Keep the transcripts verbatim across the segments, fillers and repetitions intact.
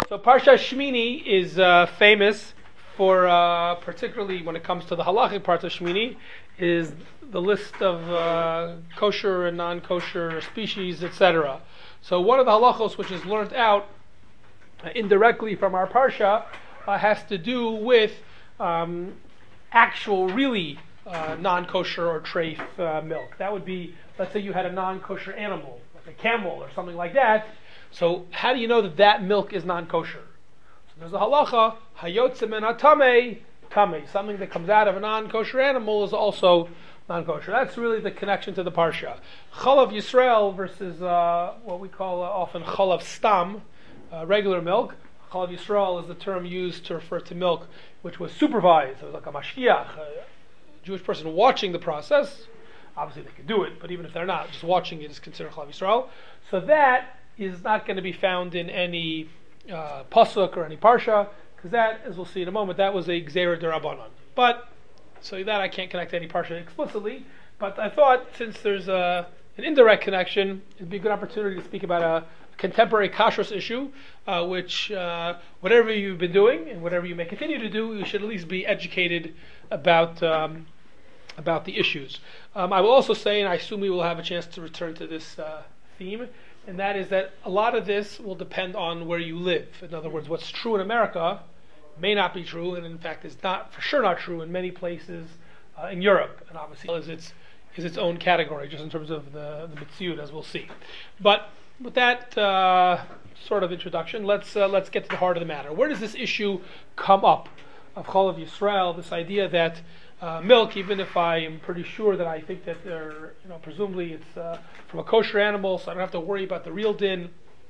So Parsha Shmini is uh, famous for, uh, particularly when it comes to the halachic parts of Shmini, is the list of uh, kosher and non-kosher species, et cetera. So one of the halachos which is learned out uh, indirectly from our Parsha uh, has to do with um, actual, really uh, non-kosher or treif uh, milk. That would be, let's say you had a non-kosher animal, like a camel or something like that. So how do you know that that milk is non-kosher? So there's a halacha, hayotze min hatamei, tamei. Something that comes out of a non-kosher animal is also non-kosher. That's really the connection to the parsha. Chalav Yisrael versus uh, what we call uh, often chalav stam, uh, regular milk. Chalav Yisrael is the term used to refer to milk which was supervised. It was like a mashgiach, a Jewish person watching the process. Obviously they could do it, but even if they're not, just watching it is considered chalav Yisrael. So that is not going to be found in any uh, pasuk or any parsha, because that, as we'll see in a moment, that was a gzeira derabanan. But so that I can't connect to any parsha explicitly. But I thought, since there's a, an indirect connection, it'd be a good opportunity to speak about a, a contemporary kashrus issue, uh, which uh, whatever you've been doing and whatever you may continue to do, you should at least be educated about um, about the issues. Um, I will also say, and I assume we will have a chance to return to this uh, theme, and that is that a lot of this will depend on where you live. In other words, what's true in America may not be true, and in fact is not, for sure not true in many places uh, in Europe, and obviously is its is its own category, just in terms of the the mitzvot, as we'll see. But with that uh, sort of introduction, let's uh, let's get to the heart of the matter. Where does this issue come up of Chalav Yisrael? This idea that Uh, milk, even if I am pretty sure that I think that they're, you know, presumably it's uh, from a kosher animal, so I don't have to worry about the real din.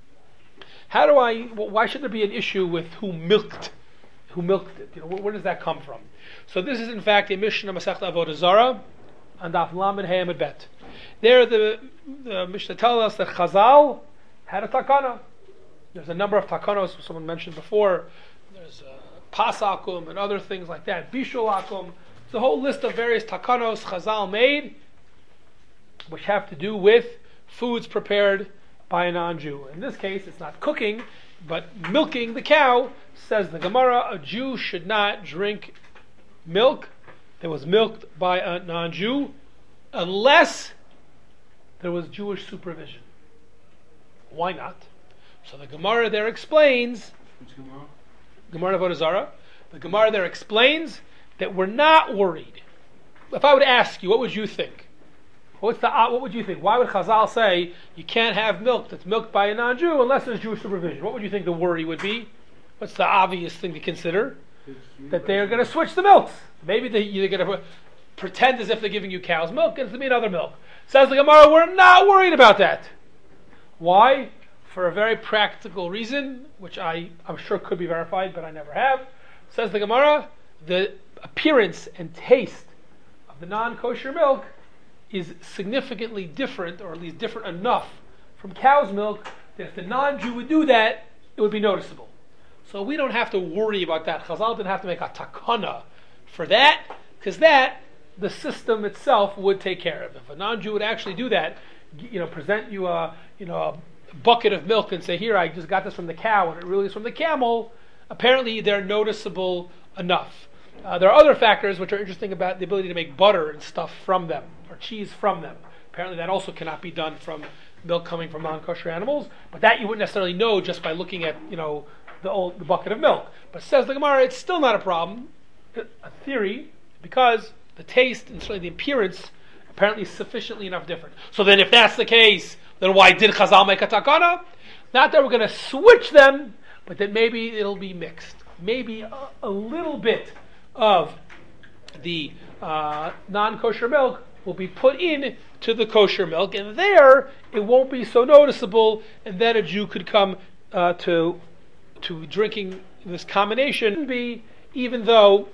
How do I? Well, why should there be an issue with who milked, who milked it? You know, where, where does that come from? So this is in fact a Mishnah Masechta Avodah Zarah, and Daf Lamed Hey Amud Bet. There, the, the Mishnah tells us that Chazal had a takana. There's a number of takanos someone mentioned before. There's uh, pasakum and other things like that. Bishul akum. It's a whole list of various takanos Chazal made, which have to do with foods prepared by a non-Jew. In this case, it's not cooking, but milking the cow. Says the Gemara, a Jew should not drink milk that was milked by a non-Jew unless there was Jewish supervision. Why not? So the Gemara there explains, Which Gemara? Gemara Avodah Zarah, the Gemara there explains that we're not worried. If I would ask you, what would you think? What's the what would you think? Why would Chazal say you can't have milk that's milked by a non-Jew unless there's Jewish supervision? What would you think the worry would be? What's the obvious thing to consider? That they are going to switch the milks. Maybe they, they're going to pretend as if they're giving you cow's milk and it's going to be another milk. Says the Gemara, we're not worried about that. Why? For a very practical reason, which I, I'm sure could be verified, but I never have. Says the Gemara, the appearance and taste of the non-kosher milk is significantly different, or at least different enough from cow's milk, that if the non-Jew would do that, it would be noticeable. So we don't have to worry about that. Chazal didn't have to make a takana for that, because that, the system itself would take care of. If a non-Jew would actually do that, you know, present you a, you know, a bucket of milk and say, here, I just got this from the cow, and it really is from the camel, apparently they're noticeable enough. Uh, there are other factors which are interesting about the ability to make butter and stuff from them, or cheese from them. Apparently that also cannot be done from milk coming from non-kosher animals, but that you wouldn't necessarily know just by looking at, you know, the old the bucket of milk. But says the Gemara, it's still not a problem, a theory, because the taste and certainly the appearance apparently is sufficiently enough different. So then if that's the case, then why did Chazal make a takana? Not that we're going to switch them, but that maybe it'll be mixed. Maybe a, a little bit of the uh, non-kosher milk will be put in to the kosher milk, and there it won't be so noticeable, and then a Jew could come uh, to to drinking this combination, be even though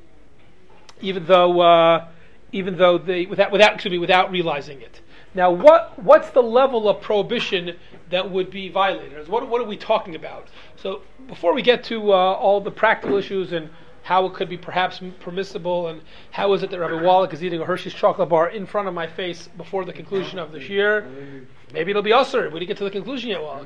even though uh, even though they without without excuse me without realizing it. Now, what what's the level of prohibition that would be violated? What what are we talking about? So before we get to uh, all the practical issues and how it could be perhaps permissible, and how is it that Rabbi Wallach is eating a Hershey's chocolate bar in front of my face before the conclusion of the shir. Maybe it'll be usher. We didn't get to the conclusion yet, Wallach.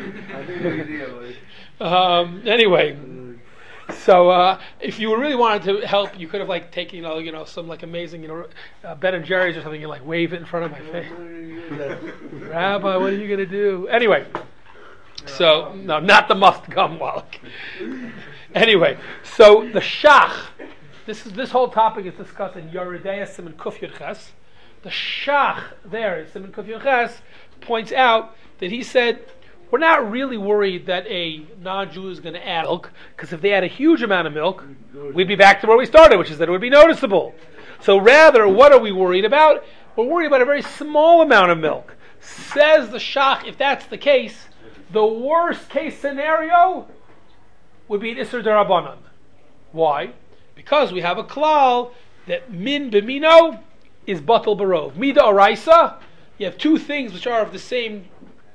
um, anyway, so uh, if you really wanted to help, you could have like taken, you know, you know, some like amazing, you know, uh, Ben and Jerry's or something, and like wave it in front of my face. Rabbi, what are you going to do? Anyway, so no, not the must gum, Wallach. Anyway, so the shach, this is this whole topic is discussed in Yoredeya Siman Kuf Yud Ches. The shach there in Siman Kuf Yud Ches points out that he said we're not really worried that a non-Jew is going to add milk, because if they add a huge amount of milk, we'd be back to where we started, which is that it would be noticeable. So rather, what are we worried about? We're worried about a very small amount of milk. Says the shach, if that's the case, the worst case scenario would be an Isser Darabanan. Why? Because we have a klal that min b'mino is batal barov. Mida oraisa, you have two things which are of the same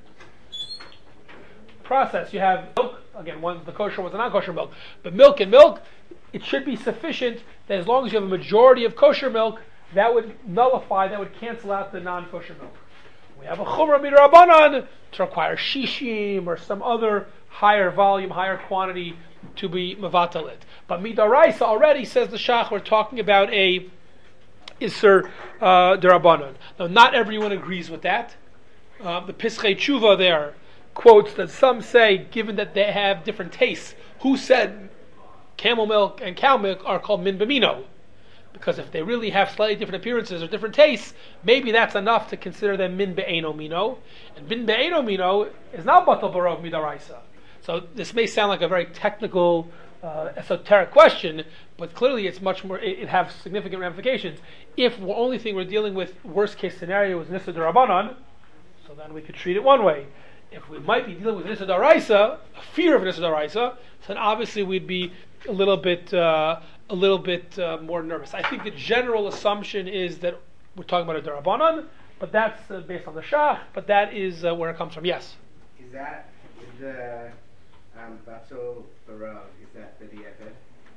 process. You have milk, again, one's the kosher, one's the non-kosher milk. But milk and milk, it should be sufficient that as long as you have a majority of kosher milk, that would nullify, that would cancel out the non-kosher milk. We have a chumrah midrabanan to require shishim or some other higher volume, higher quantity to be mevatalit. But midaraisa already, says the shach, we're talking about a Isser uh, derabanan. Now, not everyone agrees with that. Uh, the Pischei Tshuva there quotes that some say, given that they have different tastes, who said camel milk and cow milk are called min b'mino? Because if they really have slightly different appearances or different tastes, maybe that's enough to consider them min be'eno mino. And min be'eno mino is not batal barov midaraisa. So this may sound like a very technical, uh, esoteric question, but clearly it's much more, it, it has significant ramifications. If the only thing we're dealing with, worst case scenario, is Nissa Darabanan, so then we could treat it one way. If we might be dealing with Nissa Daraisa, a fear of Nissa Daraisa, then obviously we'd be a little bit uh, a little bit uh, more nervous. I think the general assumption is that we're talking about a Darabanan, but that's uh, based on the Shach, but that is uh, where it comes from. Yes? Is that, is the um, Batal Barov, is that the Di'evet?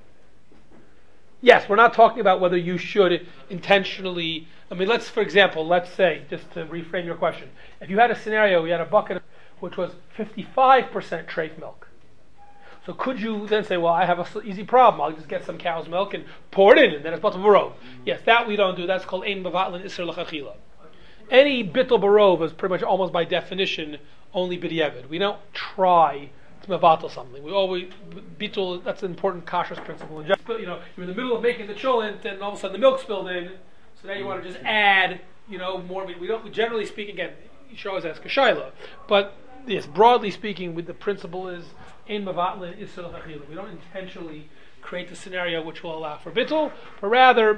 Yes, we're not talking about whether you should intentionally, I mean, let's, for example, let's say, just to reframe your question, if you had a scenario, you had a bucket which was fifty-five percent treif milk. So could you then say, well, I have an easy problem, I'll just get some cow's milk and pour it in, and then it's batal barov. Yes, that we don't do, that's called ein mevatlin isser l'chachila. Any bittul barov is pretty much almost by definition only b'di'evid. We don't try to mevatel something. We always, bittul, that's an important kashrus principle. And just, you know, you're in the middle of making the cholent, and all of a sudden the milk spilled in, so now you want to just add, you know, more. We don't, generally speaking, again, you should always ask a shaila, but yes, broadly speaking, with the principle is in mevatlin isser l'chachila. We don't intentionally create the scenario which will allow for bittul, but rather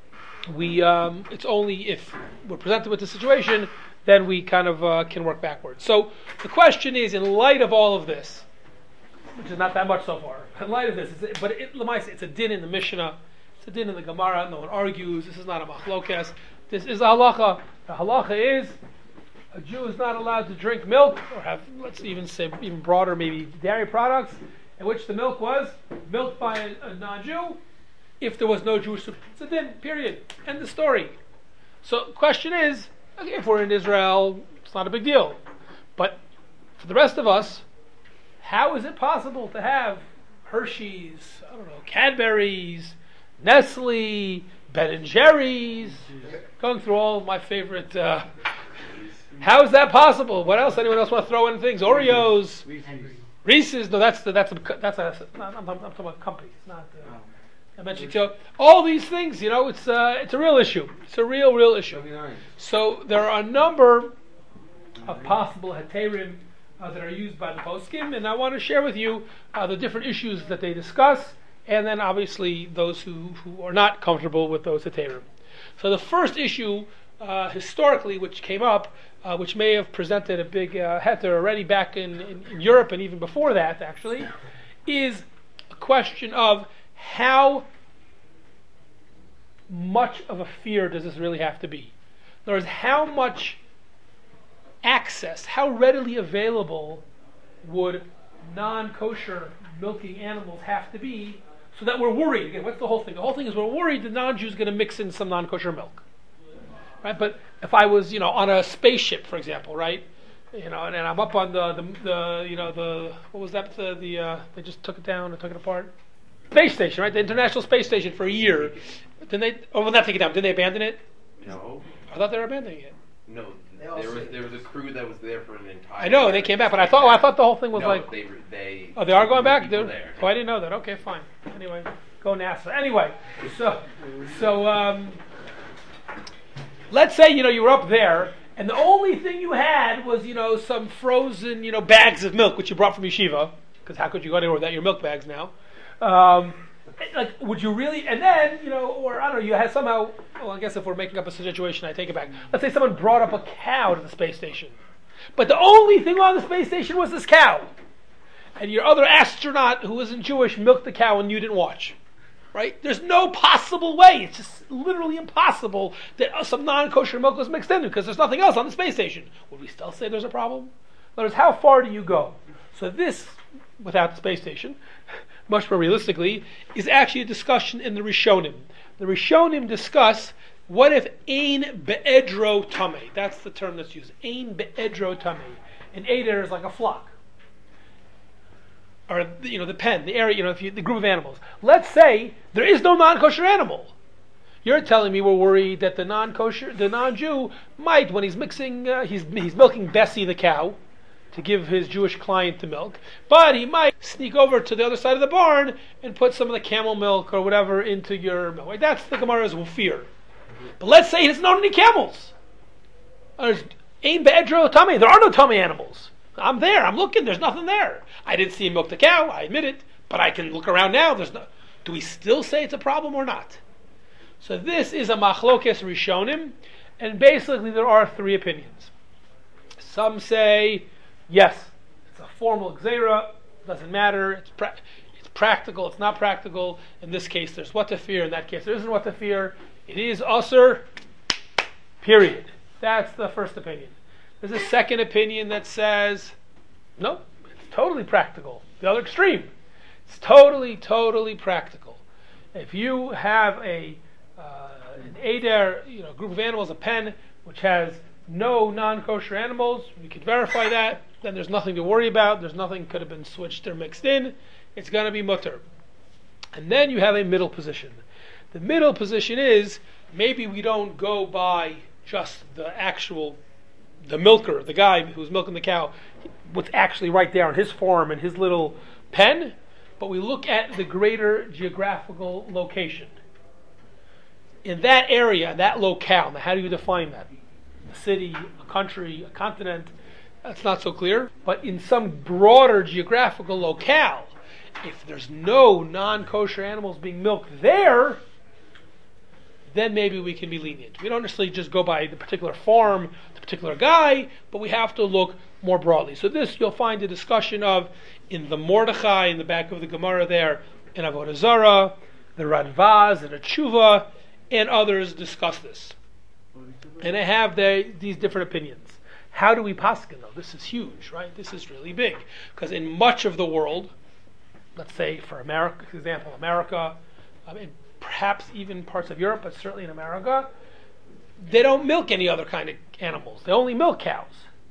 we um, it's only if we're presented with the situation, then we kind of uh, can work backwards. So the question is, in light of all of this, which is not that much so far, in light of this, it's, but it, it's a din in the Mishnah, it's a din in the Gemara, no one argues, this is not a machlokes, this is a halacha. The halacha is, a Jew is not allowed to drink milk, or have, let's even say, even broader, maybe dairy products, in which the milk was milked by a, a non-Jew, if there was no Jewish soup. It's a din, period. End of story. So the question is, okay, if we're in Israel, it's not a big deal. But for the rest of us, how is it possible to have Hershey's, I don't know, Cadbury's, Nestle, Ben and Jerry's, going through all of my favorite... Uh, how is that possible? What else? Anyone else want to throw in things? Oreos, Reese's. No, that's the, that's a, that's a. I'm, I'm, I'm talking about companies, not. Uh, I mentioned so all these things. You know, it's uh, it's a real issue. It's a real, real issue. So there are a number of possible heterim uh, that are used by the poskim, and I want to share with you uh, the different issues that they discuss, and then obviously those who, who are not comfortable with those heterim. So the first issue, uh, historically, which came up, uh, which may have presented a big uh, heter already back in, in, in Europe and even before that, actually, is a question of how much of a fear does this really have to be? In other words, how much access, how readily available would non-kosher milking animals have to be so that we're worried. Again, what's the whole thing? The whole thing is we're worried the non-Jew is going to mix in some non-kosher milk, right? But if I was, you know, on a spaceship, for example, right, you know, and, and I'm up on the, the the you know the what was that the the uh, they just took it down and took it apart, space station, right? The International Space Station for a year. Then they oh well not take it down. Did they abandon it? No. I thought they were abandoning it. No. There was there was a crew that was there for an entire. I know they came back, but I thought oh, I thought the whole thing was no, like. they they. Oh, they are going back. They're, They're, oh, I didn't know that. Okay, fine. Anyway, go NASA. Anyway, so so um, let's say you know you were up there, and the only thing you had was you know some frozen you know bags of milk which you brought from yeshiva, because how could you go anywhere without your milk bags now? Um, like, would you really? And then you know, or I don't know, you had somehow. Well, I guess if we're making up a situation, I take it back. Let's say someone brought up a cow to the space station, but the only thing on the space station was this cow, and your other astronaut who wasn't Jewish milked the cow and you didn't watch. Right? There's no possible way. It's just literally impossible that some non-kosher milk was mixed in because there's nothing else on the space station. Would we still say there's a problem? In other words, how far do you go? So this, without the space station, much more realistically, is actually a discussion in the Rishonim. The Rishonim discuss what if ein be'edro tamei. That's the term that's used. Ein be'edro tamei. An eder is like a flock. Or you know the pen, the area, you know, if you, the group of animals. Let's say there is no non-kosher animal. You're telling me we're worried that the non-kosher, the non-Jew might, when he's mixing, uh, he's he's milking Bessie the cow to give his Jewish client the milk, but he might sneak over to the other side of the barn and put some of the camel milk or whatever into your milk. Right? That's the Gemara's fear. But let's say he doesn't own any camels. There's ein be'edro tamei. There are no tummy animals. I'm there. I'm looking. There's nothing there. I didn't see him milk the cow. I admit it. But I can look around now. There's no. Do we still say it's a problem or not? So this is a machlokes rishonim, and basically there are three opinions. Some say yes, it's a formal gzeira. Doesn't matter. It's pra- it's practical. It's not practical. In this case, there's what to fear. In that case, there isn't what to fear. It is usur. Period. That's the first opinion. There's a second opinion that says, no, it's totally practical. The other extreme. It's totally, totally practical. If you have a uh, an eder, you know, group of animals, a pen, which has no non-kosher animals, we could verify that, then there's nothing to worry about. There's nothing could have been switched or mixed in. It's going to be mutter. And then you have a middle position. The middle position is, maybe we don't go by just the actual the milker, the guy who's milking the cow, what's actually right there on his farm and his little pen, but we look at the greater geographical location. In that area, that locale, now how do you define that? A city, a country, a continent, that's not so clear. But in some broader geographical locale, if there's no non-kosher animals being milked there, then maybe we can be lenient. We don't necessarily just go by the particular farm, the particular guy, but we have to look more broadly. So this you'll find a discussion of in the Mordechai, in the back of the Gemara there, in Avodah Zarah, the Radvaz, and the Tshuva, and others discuss this. And they have their, these different opinions. How do we paskin though? This is huge, right? This is really big. Because in much of the world, let's say for America, for example, America, I mean, perhaps even parts of Europe, but certainly in America, they don't milk any other kind of animals. They only milk cows.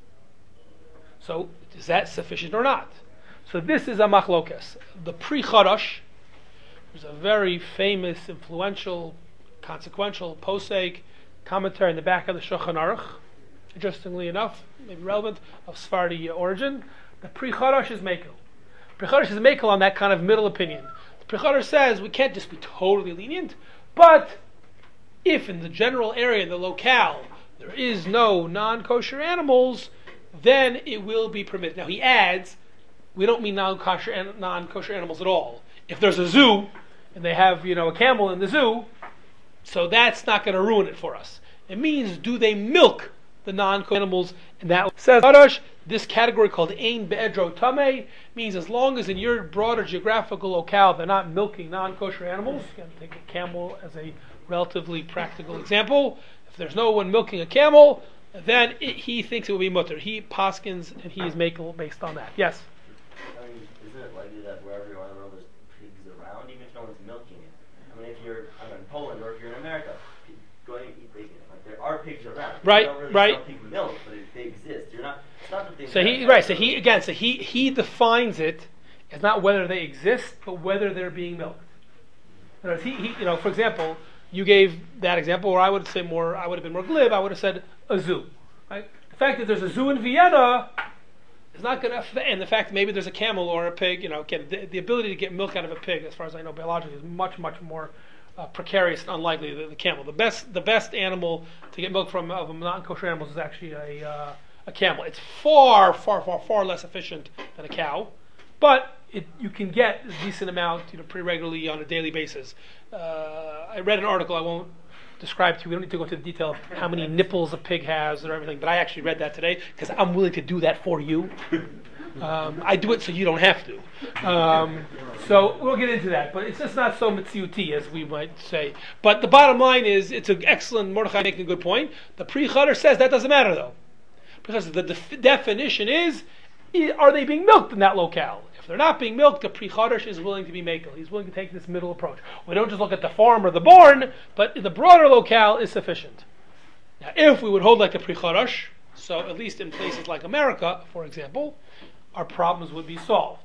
So is that sufficient or not? So this is a machlokes. The Pri Chadash, there's a very famous, influential, consequential posek commentary in the back of the Shulchan Aruch. Interestingly enough, maybe relevant, of Sephardi origin. The Pri Chadash is Mekel. Pri Chadash is Mekel on that kind of middle opinion. Pri Chadash says we can't just be totally lenient, but if in the general area, in the locale, there is no non-kosher animals, then it will be permitted. Now he adds, we don't mean non-kosher, non-kosher animals at all. If there's a zoo, and they have, you know, a camel in the zoo, so that's not going to ruin it for us. It means, do they milk the non-kosher animals? And that says, Chadash, this category called ein be'edro tamei means as long as in your broader geographical locale they're not milking non-kosher animals. You can take a camel as a relatively practical example. If there's no one milking a camel, then it, he thinks it will be mutter. He paskins and he is making based on that. Yes? I mean, isn't it likely that wherever you are in the world there's pigs around, even if no one's Poland or if you're in America, go and eat bacon. Like there are pigs around. Right, You don't really right. sell pig milk, but they exist. You're not. It's not that they. So he right. So he again. So he he defines it as not whether they exist, but whether they're being milked. In other words, he, he you know, for example, you gave that example, or I would say more. I would have been more glib. I would have said a zoo. Right. The fact that there's a zoo in Vienna is not going to, and the fact that maybe there's a camel or a pig. You know, again, the, the ability to get milk out of a pig, as far as I know, biologically, is much much more uh, precarious and unlikely than the camel. The best the best animal to get milk from of non-kosher animals is actually a uh, a camel. It's far far far far less efficient than a cow, but it, you can get a decent amount, you know, pretty regularly on a daily basis. Uh, I read an article. I won't describe to you. We don't need to go into the detail of how many nipples a pig has or everything. But I actually read that today because I'm willing to do that for you. Um, I do it so you don't have to. Um, so we'll get into that. But it's just not so mitziuti as we might say. But the bottom line is, it's an excellent, Mordechai making a good point. The Pri Chadar says that doesn't matter though, because the def- definition is, are they being milked in that locale? If they're not being milked, the Pri Chadash is willing to be makel. He's willing to take this middle approach. We don't just look at the farm or the barn, but in the broader locale is sufficient. Now, if we would hold like the Pri Chadash, so at least in places like America, for example, our problems would be solved.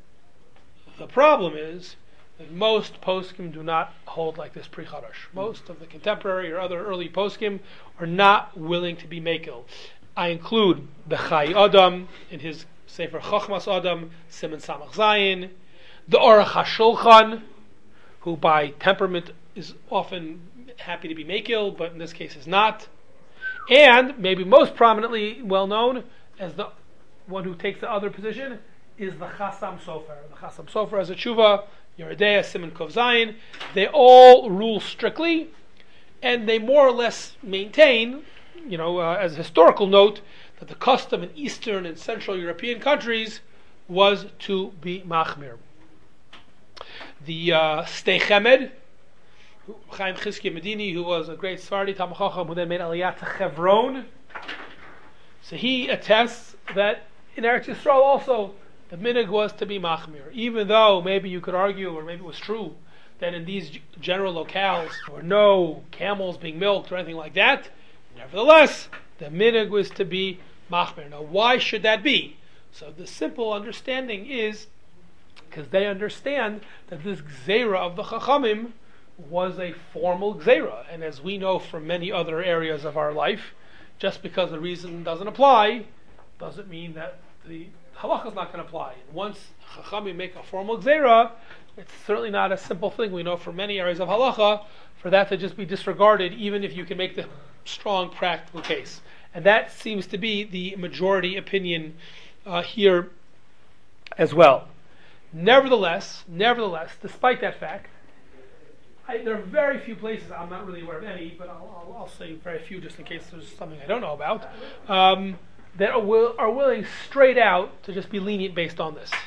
The problem is that most poskim do not hold like this Pri Chadash. Most of the contemporary or other early poskim are not willing to be makel. I include the Chai Adam in his Sefer Chochmas Adam, Siman Samach Zayin, the Aruch HaShulchan, who by temperament is often happy to be makil, but in this case is not, and maybe most prominently well known as the one who takes the other position is the Chassam Sofer. The Chassam Sofer as a tshuva, Yeridea, Siman Kov Zayin. They all rule strictly, and they more or less maintain, you know, uh, as a historical note, that the custom in Eastern and Central European countries was to be machmir. The uh, Stei Chemed, Chaim Chizkiya Medini, who was a great Sephardi Talmid Chacham, who then made Aliyah to Hebron, so he attests that in Eretz Yisrael also the minhag was to be machmir, even though maybe you could argue, or maybe it was true, that in these general locales there were no camels being milked or anything like that. Nevertheless, the minhag was to be machmir. Now, why should that be? So the simple understanding is because they understand that this gzeira of the Chachamim was a formal gzeira, and as we know from many other areas of our life, just because the reason doesn't apply doesn't mean that the halacha is not going to apply. And once Chachamim make a formal gzeira, it's certainly not a simple thing. We know from many areas of halacha for that to just be disregarded, even if you can make the strong practical case. And that seems to be the majority opinion uh, here as well. Nevertheless, nevertheless, despite that fact, I, there are very few places, I'm not really aware of any, but I'll, I'll, I'll say very few just in case there's something I don't know about, um, that are, will, are willing straight out to just be lenient based on this.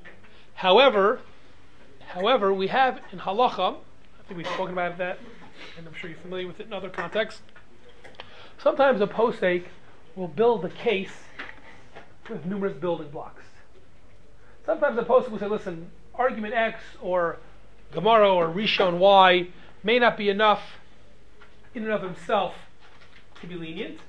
However, however, we have in halacha, I think we've spoken about that, and I'm sure you're familiar with it in other contexts, sometimes a posek will build a case with numerous building blocks. Sometimes a posek will say, listen, argument X or Gemara or Rishon Y may not be enough in and of himself to be lenient,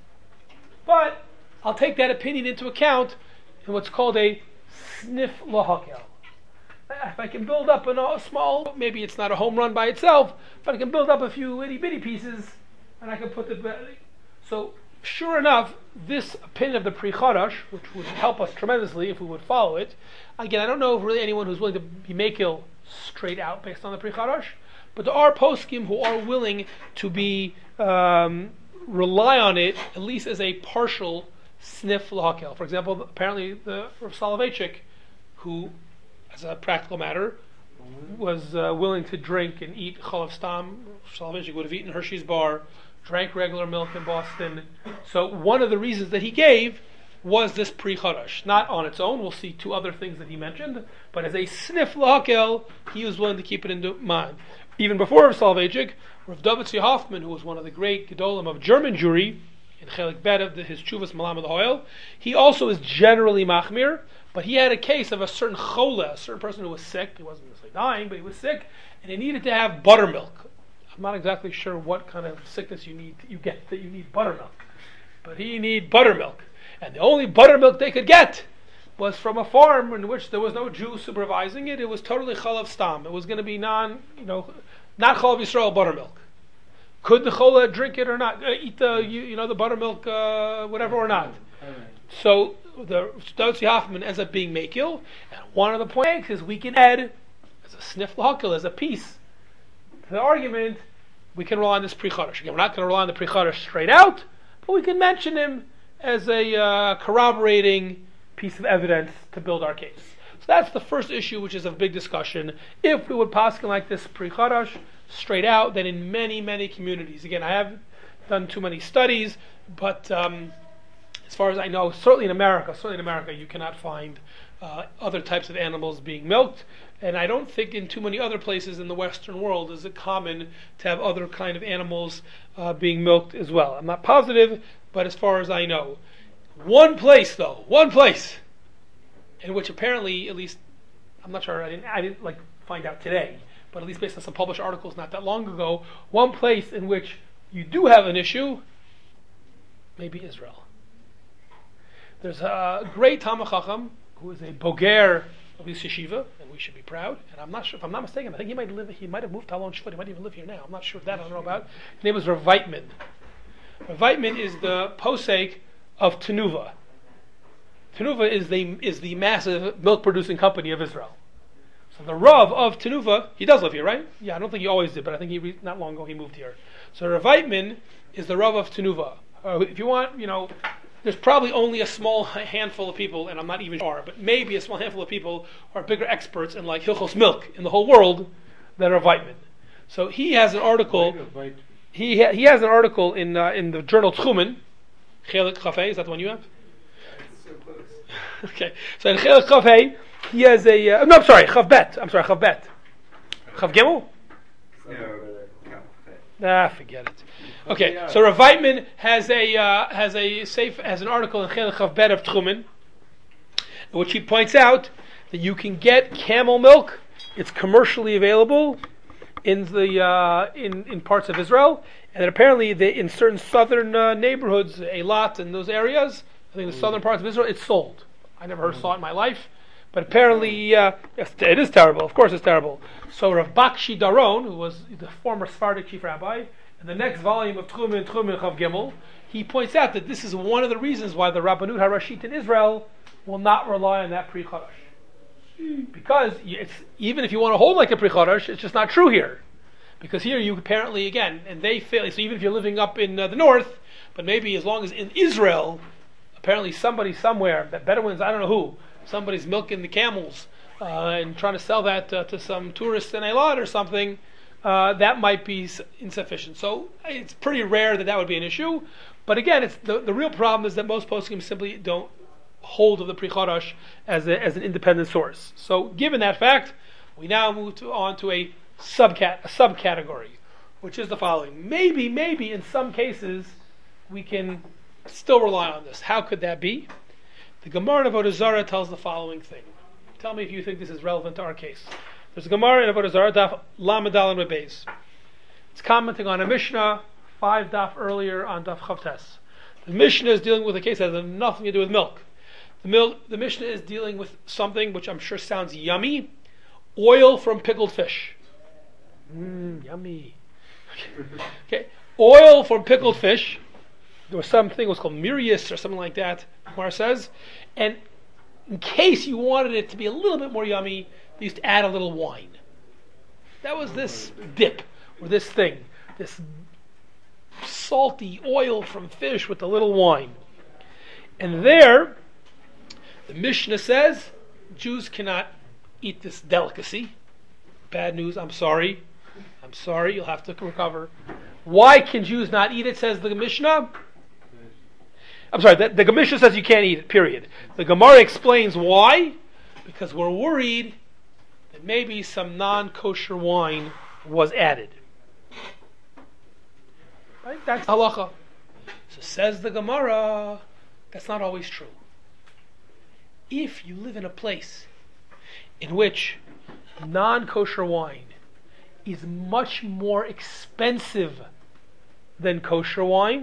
but I'll take that opinion into account in what's called a snif lahakel. If I can build up a small, maybe it's not a home run by itself, but I can build up a few itty bitty pieces and I can put the... So, sure enough, this opinion of the Pri Chadash, which would help us tremendously if we would follow it, again, I don't know of really anyone who's willing to be makil straight out based on the Pri Chadash, but there are poskim who are willing to be um, rely on it at least as a partial snif lahakel. For example, apparently the Rav Soloveitchik, who, as a practical matter, was uh, willing to drink and eat chalav stam. Soloveitchik would have eaten Hershey's bar, drank regular milk in Boston. So one of the reasons that he gave was this Pri Chadash. Not on its own, we'll see two other things that he mentioned, but as a snif lahakel, he was willing to keep it in mind. Even before Rav Soloveitchik, Rav David Tzvi Hoffman, who was one of the great gedolim of German Jewry, in Chelik Bet of his Chuvas Malam Hoyle, he also is generally machmir, but he had a case of a certain chola, a certain person who was sick. He wasn't necessarily dying, but he was sick, and he needed to have buttermilk. I'm not exactly sure what kind of sickness you need you get that you need buttermilk, but he need buttermilk, and the only buttermilk they could get was from a farm in which there was no Jew supervising it. It was totally chalav stam. It was going to be non, you know, not chalav Yisrael buttermilk. Could the chola drink it or not? Uh, eat the you, you know the buttermilk, uh, whatever or not? So the Stotzi Hoffman ends up being mekil, and one of the points is we can add as a sniff lahakil, as a piece to the argument. We can rely on this Pri Chadash. Again, we're not going to rely on the Pri Chadash straight out, but we can mention him as a uh, corroborating piece of evidence to build our case. So that's the first issue, which is a big discussion. If we would paskin like this Pri Chadash straight out, then in many, many communities, again, I haven't done too many studies, but um, as far as I know, certainly in America, certainly in America, you cannot find uh, other types of animals being milked. And I don't think in too many other places in the Western world is it common to have other kind of animals uh, being milked as well. I'm not positive, but as far as I know. One place, though, one place, in which apparently, at least, I'm not sure, I didn't, I didn't like find out today, but at least based on some published articles not that long ago, one place in which you do have an issue, maybe Israel. There's a great Talmid Chacham who is a boger of this yeshiva, and we should be proud. And I'm not sure, if I'm not mistaken, I think he might live. He might have moved to Alon Shvut. He might even live here now. I'm not sure of that. I don't know about. His name is Rav Weitman. Rav Weitman is the posek of Tenuva. Tenuva is the is the massive milk producing company of Israel. So the Rav of Tenuva, he does live here, right? Yeah, I don't think he always did, but I think he re- not long ago he moved here. So Rav Weitman is the Rav of Tenuva. Uh, if you want, you know. There's probably only a small handful of people, and I'm not even sure, but maybe a small handful of people who are bigger experts in like Hilchos milk in the whole world than Rav Weitman. So he has an article. He ha- he has an article in uh, in the journal Tchumen. Chelik Chafei, is that the one you have? So close. Okay, so in Chelik Chafei, he has a uh, no. I'm sorry, Chav Bet. I'm sorry, Chav Bet. Chav Gimel. No. Ah, forget it. Okay, so Rav Weitman has a uh, has a safe has an article in Chelik Chav Bet of Tchumen, in which he points out that you can get camel milk. It's commercially available in the uh, in in parts of Israel, and that apparently they, in certain southern uh, neighborhoods, Eilat and those areas, I think the southern parts of Israel, it's sold. I never heard saw it in my life, but apparently uh, yes, it is terrible. Of course, it's terrible. So Rav Bakshi Daron, who was the former Sephardic chief rabbi, in the next volume of Tchumen, Tchumen Chav Gimel, he points out that this is one of the reasons why the Rabbanut Harashit in Israel will not rely on that Pri Chadash. Because it's, even if you want to hold like a Pri Chadash, it's just not true here. Because here you apparently, again, and they fail, so even if you're living up in uh, the north, but maybe as long as in Israel, apparently somebody somewhere, that Bedouins, I don't know who, somebody's milking the camels uh, and trying to sell that uh, to some tourists in Eilat or something, Uh, that might be insufficient. So it's pretty rare that that would be an issue. But again, it's the, the real problem is that most poskim simply don't hold of the Pri Chadash as, a, as an independent source. So given that fact, we now move to, on to a, subcat, a subcategory, which is the following. Maybe, maybe in some cases, we can still rely on this. How could that be? The Gemara in Avodah Zarah tells the following thing. Tell me if you think this is relevant to our case. There's a Gemara in Avodah Zarah, Daf Lamed Daled Amud Beis. It's commenting on a Mishnah, five daf earlier on Daf Chavtes. The Mishnah is dealing with a case that has nothing to do with milk. The milk, the Mishnah is dealing with something which I'm sure sounds yummy: oil from pickled fish. Mmm, yummy. Okay, oil from pickled fish. There was something, it was called mirius or something like that. The Gemara says, and in case you wanted it to be a little bit more yummy, they used to add a little wine. That was this dip, or this thing, this salty oil from fish with a little wine. And there, the Mishnah says, Jews cannot eat this delicacy. Bad news, I'm sorry. I'm sorry, you'll have to recover. Why can Jews not eat it, says the Mishnah? I'm sorry, the, the Mishnah says you can't eat it, period. The Gemara explains why. Because we're worried that maybe some non-kosher wine was added. Right? That's halacha. So says the Gemara, that's not always true. If you live in a place in which non-kosher wine is much more expensive than kosher wine,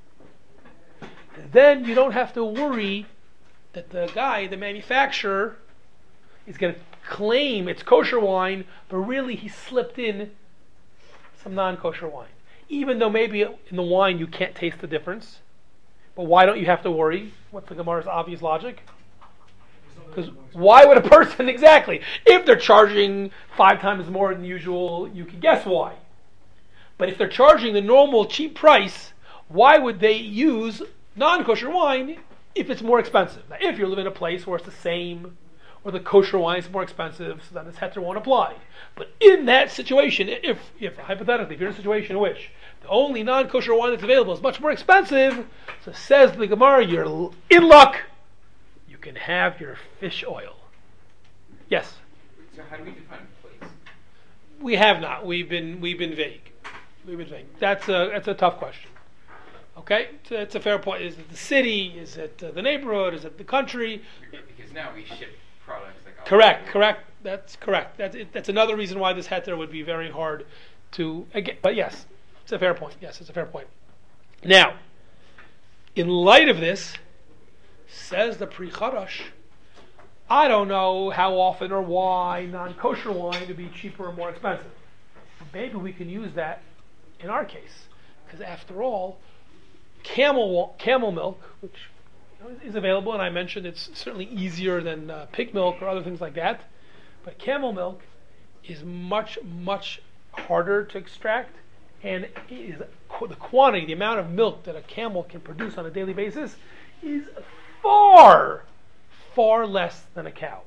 then you don't have to worry that the guy, the manufacturer, is going to claim it's kosher wine, but really he slipped in some non-kosher wine. Even though maybe in the wine you can't taste the difference. But why don't you have to worry? What's the Gemara's obvious logic? Because why would a person, exactly, if they're charging five times more than usual, you can guess why. But if they're charging the normal cheap price, why would they use non-kosher wine if it's more expensive? Now, if you live in a place where it's the same, or the kosher wine is more expensive, so then this heter won't apply. But in that situation, if, if hypothetically, if you're in a situation in which the only non-kosher wine that's available is much more expensive, so says the Gemara, you're in luck. You can have your fish oil. Yes? So how do we define place? We have not. We've been we've been vague. We've been vague. That's a that's a tough question. Okay, so it's a fair point. Is it the city? Is it uh, the neighborhood? Is it the country? Because now we ship products like Correct, correct. That's correct. That's it, that's another reason why this heter would be very hard to again. But yes, it's a fair point. Yes, it's a fair point. Now, in light of this, says the Pri Chadash, I don't know how often or why non-kosher wine to be cheaper or more expensive. Maybe we can use that in our case, because after all, camel camel milk, which you know, is available, and I mentioned it's certainly easier than uh, pig milk or other things like that, but camel milk is much much harder to extract, and it is the quantity, the amount of milk that a camel can produce on a daily basis is far, far less than a cow.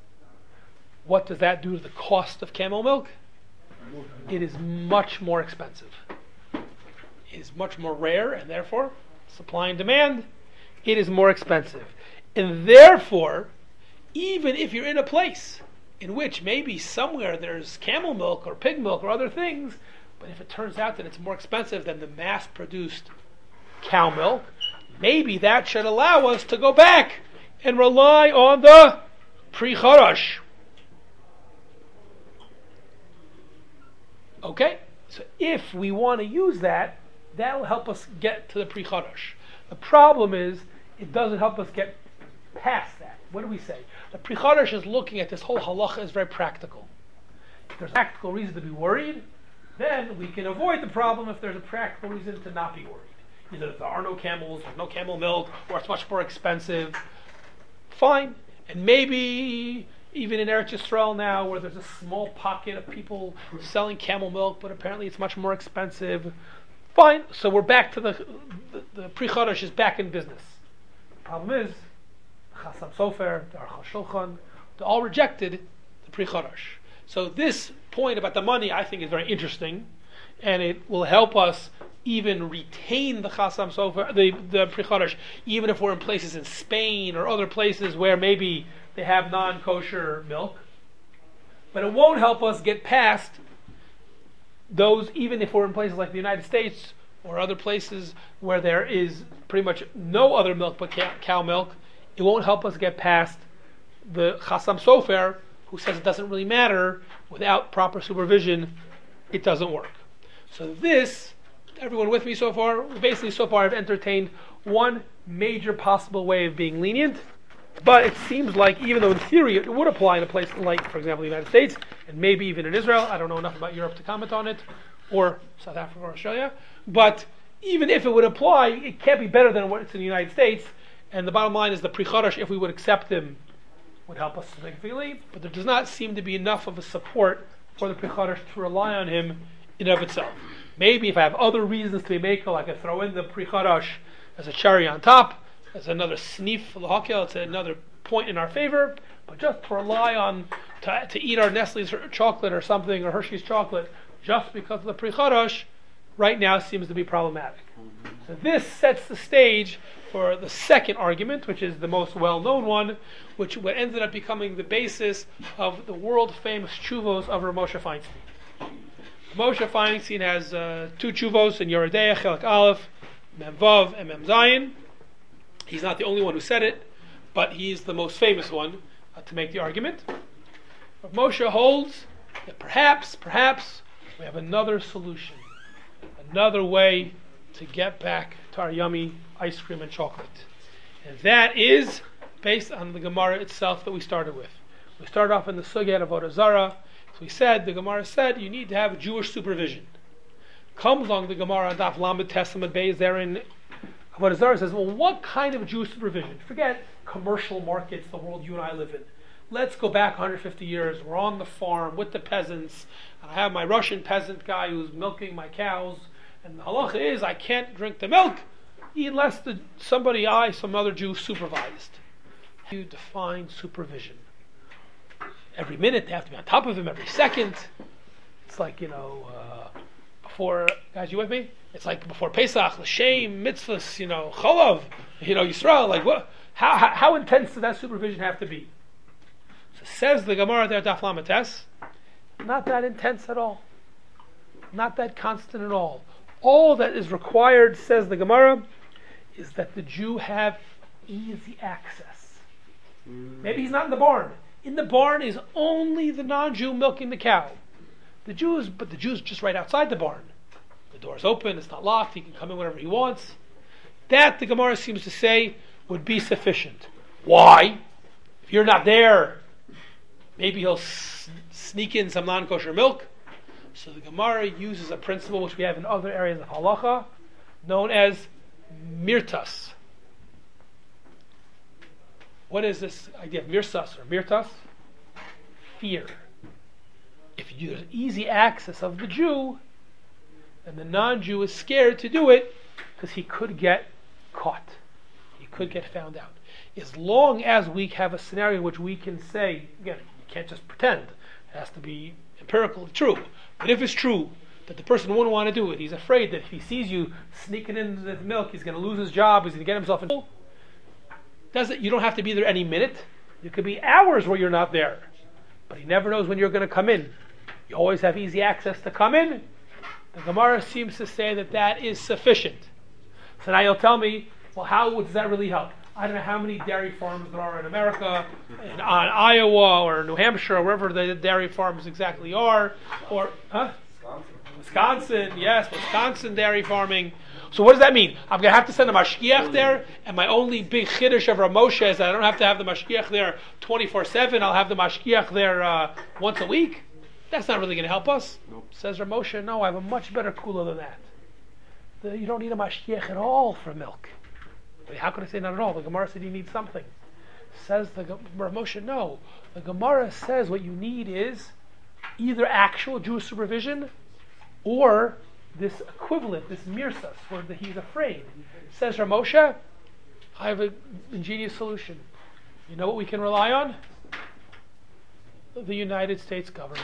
What does that do to the cost of camel milk? It is much more expensive. It is much more rare, and therefore, supply and demand, it is more expensive. And therefore, even if you're in a place in which maybe somewhere there's camel milk or pig milk or other things, but if it turns out that it's more expensive than the mass-produced cow milk, maybe that should allow us to go back and rely on the Pri Chadash. Okay? So if we want to use that, that'll help us get to the Pri Chadash. The problem is, it doesn't help us get past that. What do we say? The Pri Chadash is looking at this whole halacha as very practical. If there's practical reason to be worried, then we can avoid the problem if there's a practical reason to not be worried. Either that there are no camels, there's no camel milk, or it's much more expensive. Fine. And maybe even in Eretz Yisrael now, where there's a small pocket of people selling camel milk, but apparently it's much more expensive. Fine. So we're back to the the, the Pri Chadash is back in business. The problem is, Chasam Sofer, the Aruch HaShulchan, they all rejected the Pri Chadash. So this point about the money, I think, is very interesting, and it will help us even retain the Chasam Sofer, the the Pri Chadash, even if we're in places in Spain or other places where maybe they have non-kosher milk. But it won't help us get past those, even if we're in places like the United States or other places where there is pretty much no other milk but cow, cow milk. It won't help us get past the Chasam Sofer, who says it doesn't really matter, without proper supervision, it doesn't work. So this, everyone with me so far, basically so far I've entertained one major possible way of being lenient, but it seems like, even though in theory it would apply in a place like, for example, the United States, and maybe even in Israel, I don't know enough about Europe to comment on it, or South Africa or Australia, but even if it would apply, it can't be better than what it's in the United States, and the bottom line is the Pri Chadash, if we would accept him, would help us significantly, but there does not seem to be enough of a support for the Pri Chadash to rely on him in and of itself. Maybe if I have other reasons to be makel, I could throw in the Pri Chadash as a cherry on top, as another sneef l'hakel, it's another point in our favor, but just to rely on, to, to eat our Nestle's chocolate or something, or Hershey's chocolate, just because of the Pri Chadash, right now seems to be problematic. So this sets the stage for the second argument, which is the most well-known one, which what ended up becoming the basis of the world-famous tshuvos of Rav Moshe Feinstein. Moshe Feinstein has uh, two tshuvos in Yoredeya, Chelak Aleph, Mem Vav, and Mem Zayin. He's not the only one who said it, but he's the most famous one uh, to make the argument. Rav Moshe holds that perhaps, perhaps, we have another solution, another way to get back to our yummy ice cream and chocolate. And that is based on the Gemara itself that we started with. We started off in the Sugya of Avodah Zarah. So we said, the Gemara said, you need to have Jewish supervision. Comes along the Gemara on Daf Lamed Testament Beis there in Avodah Zarah says, well, what kind of Jewish supervision? Forget commercial markets, the world you and I live in. Let's go back one hundred fifty years. We're on the farm with the peasants. I have my Russian peasant guy who's milking my cows. And the halacha is I can't drink the milk unless the, somebody, I, some other Jew, supervised. How do you define supervision? Every minute they have to be on top of him, every second. It's like, you know, uh, before, guys, you with me? It's like before Pesach, L'Shem, Mitzvahs, you know, Cholav, you know, Yisrael, like what? How, how, how intense does that supervision have to be? So says the Gemara there, Daf Lamed Tes, not that intense at all. Not that constant at all. All that is required, says the Gemara, is that the Jew have easy access. Mm. Maybe he's not in the barn. In the barn is only the non-Jew milking the cow. The Jews, but the Jew's just right outside the barn. The door's open, it's not locked, he can come in whenever he wants. That, the Gemara seems to say, would be sufficient. Why? If you're not there, maybe he'll s- sneak in some non-kosher milk. So the Gemara uses a principle which we have in other areas of halacha, known as mirtas. What is this idea of mirsas or mirtas? Fear. If you use easy access of the Jew, then the non-Jew is scared to do it because he could get caught. He could get found out. As long as we have a scenario in which we can say, again, you can't just pretend. It has to be empirically true. But if it's true that the person wouldn't want to do it, he's afraid that if he sees you sneaking in the milk, he's going to lose his job, he's going to get himself in trouble. Does it? You don't have to be there any minute. It could be hours where you're not there. But he never knows when you're going to come in. You always have easy access to come in. The Gemara seems to say that that is sufficient. So now you'll tell me, well, how does that really help? I don't know how many dairy farms there are in America, in on Iowa or New Hampshire, or wherever the dairy farms exactly are, or huh? Wisconsin. Wisconsin, yes, Wisconsin dairy farming. So what does that mean? I'm going to have to send a mashgiach there, and my only big chiddush of Rav Moshe is that I don't have to have the mashgiach there twenty-four seven. I'll have the mashgiach there uh, once a week. That's not really going to help us. Nope. Says Rav Moshe, no, I have a much better kula than that. The, you don't need a mashgiach at all for milk. How could I say not at all? The Gemara said you need something. Says the Rav Moshe, no. The Gemara says what you need is either actual Jewish supervision or this equivalent, this mirsas, where the, he's afraid. Says Rav Moshe, I have an ingenious solution. You know what we can rely on? The United States government.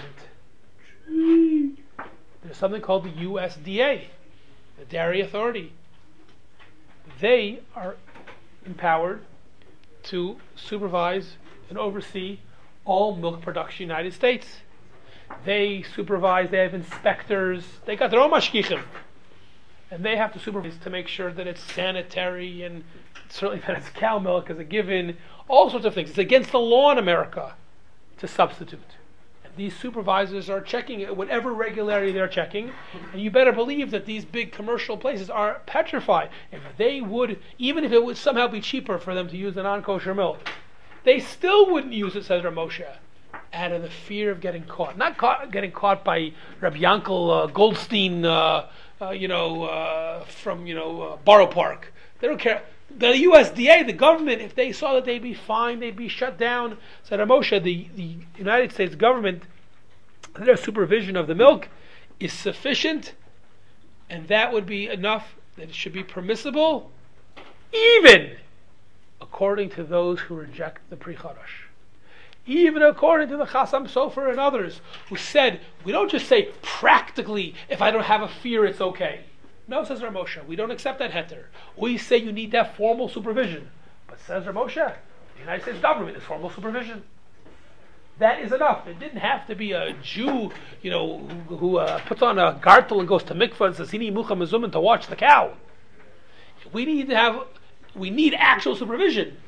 There's something called the U S D A, the Dairy Authority. They are empowered to supervise and oversee all milk production in the United States. They supervise, they have inspectors, they got their own mashgichim. And they have to supervise to make sure that it's sanitary and certainly that it's cow milk as a given, all sorts of things. It's against the law in America to substitute. And these supervisors are checking it, whatever regularity they're checking, and you better believe that these big commercial places are petrified. If they would, even if it would somehow be cheaper for them to use the non-kosher milk, they still wouldn't use it, says Rav Moshe, out of the fear of getting caught. Not caught, getting caught by Rabbi Yankel uh, Goldstein, uh, uh, you know, uh, from, you know, uh, Borough Park. They don't care. The U S D A, the government, if they saw that they'd be fined, they'd be shut down. Said Rav Moshe, the, the United States government, their supervision of the milk is sufficient, and that would be enough, that it should be permissible, even according to those who reject the Pri Chadash. Even according to the Chasam Sofer and others, who said, we don't just say practically, if I don't have a fear, it's okay. No, says Rav Moshe, we don't accept that heter. We say you need to have formal supervision. But says Rav Moshe, the United States government is formal supervision. That is enough. It didn't have to be a Jew, you know, who, who uh, puts on a gartel and goes to mikvah and says, Hini mucha mezumin to watch the cow. We need to have, we need actual supervision.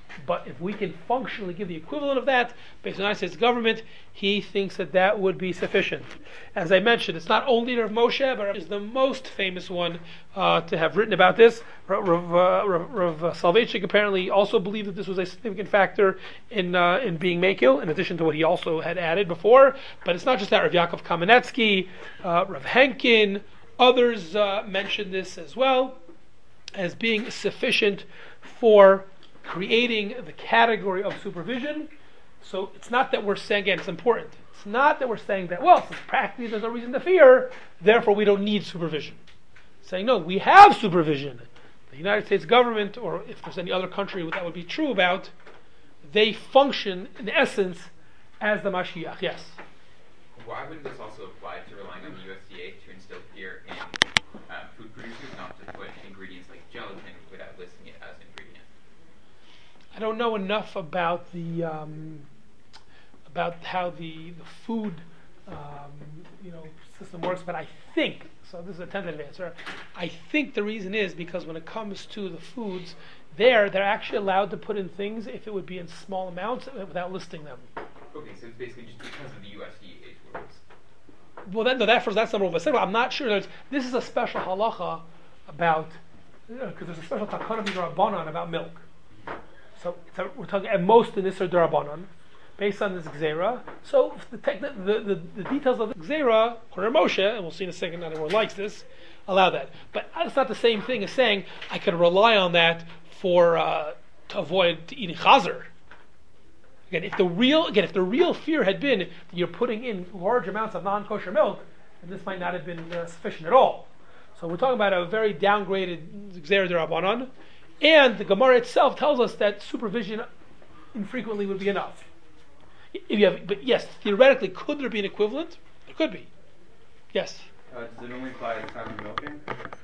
But if we can functionally give the equivalent of that, based on the United States government, he thinks that that would be sufficient. As I mentioned, it's not only Rav Moshe, but is the most famous one uh, to have written about this. Rav, uh, Rav, Rav Soloveitchik apparently also believed that this was a significant factor in uh, in being Mekil, in addition to what he also had added before. But it's not just that. Rav Yaakov Kamenetsky, uh, Rav Henkin, others uh, mentioned this as well as being sufficient for creating the category of supervision. So it's not that we're saying, again, it's important. It's not that we're saying that, well, since practically there's no reason to fear, therefore we don't need supervision. Saying, no, we have supervision. The United States government, or if there's any other country that would be true about, they function, in essence, as the Mashiach, yes. Why wouldn't this also apply to relying on the U S D A to instill fear in uh, food producers, not to put ingredients like gelatin without listing it as an ingredient? I don't know enough about the um, about how the the food um, you know system works, but I think so. This is a tentative answer. I think the reason is because when it comes to the foods, there they're actually allowed to put in things if it would be in small amounts without listing them. Okay, so it's basically just because of the U S D A's rules. Well, that, no, that first, that's number one. But second, I'm not sure. There's, this is a special halacha about because you know, there's a special takana b'darabanan about milk. So it's a, we're talking at most in this are darabanan, based on this gzera. So the, techni- the, the the details of the gzera, according to Moshe, and we'll see in a second, not everyone likes this, allow that. But it's not the same thing as saying I could rely on that for uh, to avoid eating chazer. Again, if the real again if the real fear had been that you're putting in large amounts of non-kosher milk, then this might not have been uh, sufficient at all. So we're talking about a very downgraded gzera derabanan. And the Gemara itself tells us that supervision infrequently would be enough. If you have, but yes, theoretically, could there be an equivalent? There could be. Yes. Uh, does it only apply at the time of milking?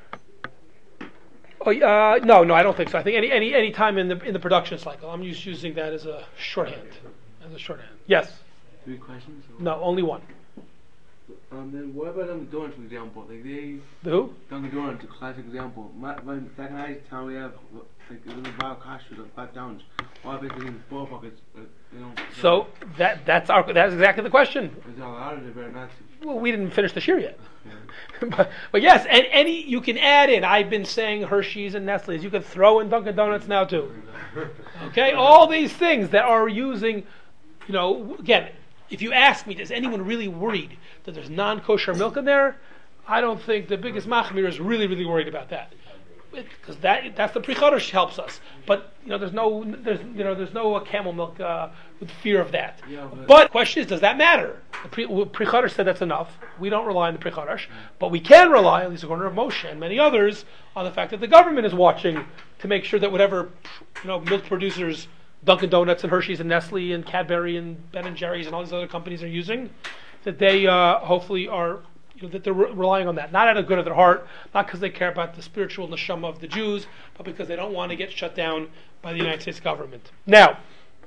Oh, uh, no, no, I don't think so. I think any any any time in the in the production cycle. I'm just using that as a shorthand. As a shorthand. Yes. Three questions? Or? No, only one. Um, then what about Dunkin' Donuts, for example? Like they, The who? Dunkin' Donuts, a classic example. My, my, back in high town, we have like a little vial cashew, like five pounds. Why basically in four pockets? Uh, you know. So that that's our that's exactly the question. Is that allowed? Or better not to? Well, we didn't finish the shir yet. Yeah. but, but yes, and any you can add in. I've been saying Hershey's and Nestle's. You can throw in Dunkin' Donuts now too. Okay, all these things that are using, you know, again. If you ask me, is anyone really worried that there's non-kosher milk in there? I don't think the biggest machmir is really, really worried about that, because that that's the Pri Chodesh helps us. But you know, there's no there's you know there's no uh, camel milk uh, with fear of that. Yeah, but, but the question is, does that matter? The Pri, Pri Chodesh said that's enough. We don't rely on the Pri Chodesh, but we can rely, at least according to Moshe and many others, on the fact that the government is watching to make sure that whatever you know milk producers. Dunkin' Donuts and Hershey's and Nestle and Cadbury and Ben and Jerry's and all these other companies are using, that they uh, hopefully are, you know, that they're re- relying on that. Not out of good of their heart, not because they care about the spiritual neshama of the Jews, but because they don't want to get shut down by the United States government. Now,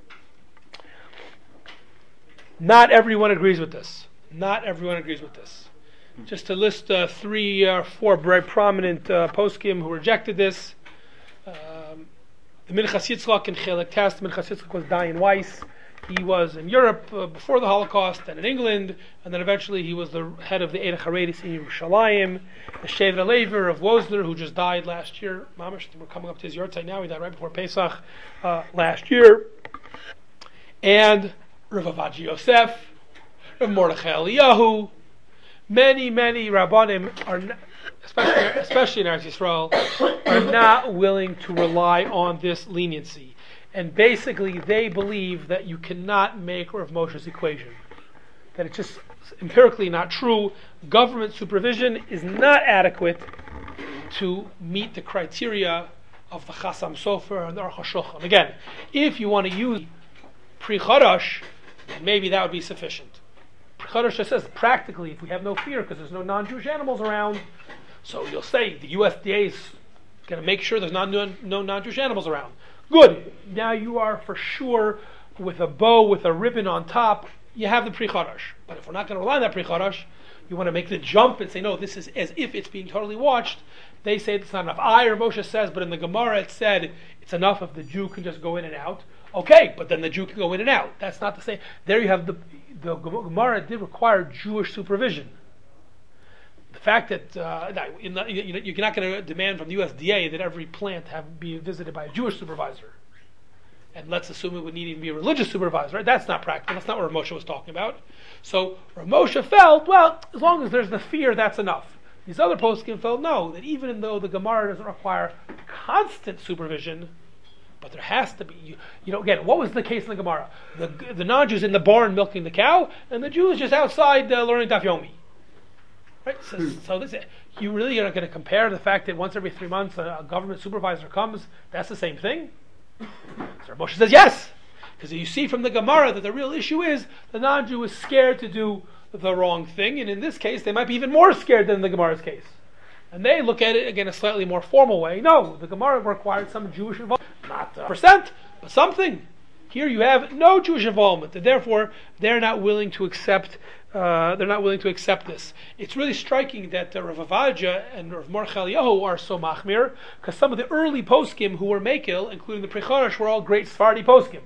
not everyone agrees with this. Not everyone agrees with this. Just to list uh, three or four very prominent uh, poskim who rejected this. Um, The Minchas Yitzchak in Chelek Test. Minchas Yitzchak was Dayan Weiss. He was in Europe uh, before the Holocaust, then in England, and then eventually he was the head of the Eid HaCharedis in Yerushalayim. The Shevet Lever of Wosner, who just died last year. Mamash, we're coming up to his yahrzeit now. He died right before Pesach uh, last year. And Rav Avaji Yosef, Rav Mordechai Eliyahu. Many, many Rabbanim are. Not, Especially, especially in Eretz Yisrael, are not willing to rely on this leniency. And basically, they believe that you cannot make Rav Moshe's equation. That it's just empirically not true. Government supervision is not adequate to meet the criteria of the Chasam Sofer and the Aruch HaShulchan. Again, if you want to use Pri Chodesh, maybe that would be sufficient. Pri Chodesh just says, practically, if we have no fear because there's no non-Jewish animals around, so you'll say the U S D A is going to make sure there's non, no non-Jewish animals around. Good. Now you are for sure with a bow with a ribbon on top. You have the Pri Chodesh. But if we're not going to rely on that Pri Chodesh, you want to make the jump and say no, this is as if it's being totally watched. They say it's not enough. I or Moshe says, but in the Gemara it said it's enough if the Jew can just go in and out. Okay, but then the Jew can go in and out. That's not the same. There you have the the Gemara did require Jewish supervision. The fact that uh, in the, you know, you're not going to demand from the U S D A that every plant have be visited by a Jewish supervisor, and let's assume it would need to be a religious supervisor. Right? That's not practical. That's not what Rav Moshe was talking about. So Rav Moshe felt, well, as long as there's the fear, that's enough. These other poskim felt no, that even though the Gemara doesn't require constant supervision, but there has to be, you, you know, again, what was the case in the Gemara? The, the non-Jews in the barn milking the cow, and the Jews just outside uh, learning Daf Yomi. Right? So, so this, you really are going to compare the fact that once every three months a, a government supervisor comes, that's the same thing? So Moshe says yes, because you see from the Gemara that the real issue is the non-Jew is scared to do the wrong thing, and in this case they might be even more scared than in the Gemara's case. And they look at it again a slightly more formal way. No, the Gemara required some Jewish involvement, not a percent, but something. Here you have no Jewish involvement, and therefore they're not willing to accept. Uh, they're not willing to accept this. It's really striking that uh, Rav Avadia and Rav Mor Chaliyahu are so machmir, because some of the early poskim who were mekil, including the Pri Chorosh, were all great Sephardi poskim.